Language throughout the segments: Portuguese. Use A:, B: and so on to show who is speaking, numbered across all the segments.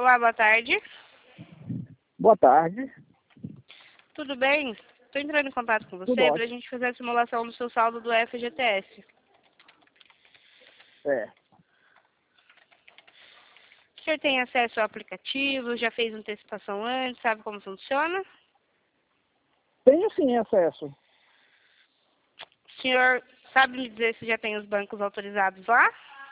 A: Olá, boa tarde.
B: Boa tarde.
A: Tudo bem? Estou entrando em contato com
B: Tudo
A: você para a
B: ótimo.
A: gente fazer a simulação do seu saldo do FGTS.
B: É.
A: O senhor tem acesso ao aplicativo? Já fez antecipação antes? Sabe como funciona?
B: Tenho sim acesso.
A: O senhor sabe me dizer se já tem os bancos autorizados lá?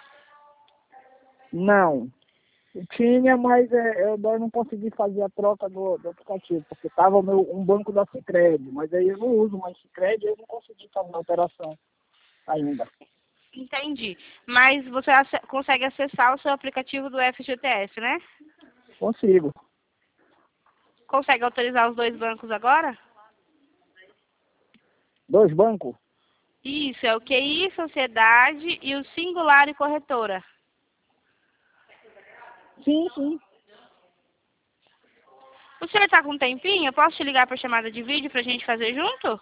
B: Não. Eu tinha, mas eu não consegui fazer a troca do aplicativo, porque estava um banco da Sicredi, mas aí eu não uso mais Sicredi e eu não consegui fazer a operação ainda.
A: Entendi. Mas você consegue acessar o seu aplicativo do FGTS, né?
B: Consigo.
A: Consegue autorizar os dois bancos agora?
B: 2 bancos?
A: Isso, é o QI, Sociedade e o Singular e Corretora.
B: Sim, sim.
A: O senhor está com um tempinho? Eu posso te ligar por chamada de vídeo para a gente fazer junto?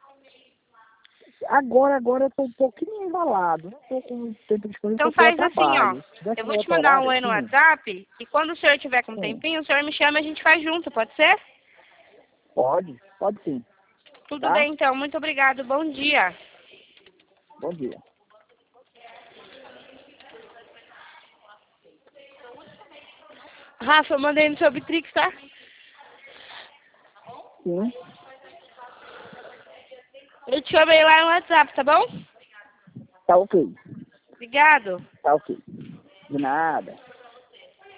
B: Agora eu estou um pouquinho enrolado. Não estou com tempo disponível
A: Então
B: porque eu
A: faz assim, ó.
B: trabalho. Se tivesse
A: Eu
B: no
A: vou te
B: outro
A: mandar um
B: horário,
A: oi no
B: sim.
A: WhatsApp e quando o senhor tiver com um
B: Sim.
A: tempinho, o senhor me chama e a gente faz junto, pode ser?
B: Pode sim.
A: Tudo
B: Tá?
A: bem, então. Muito obrigado. Bom dia.
B: Bom dia.
A: Rafa, eu mandei no seu Bitrix, tá?
B: Sim.
A: Eu te chamei lá no WhatsApp, tá bom?
B: Tá ok.
A: Obrigado.
B: Tá ok. De nada.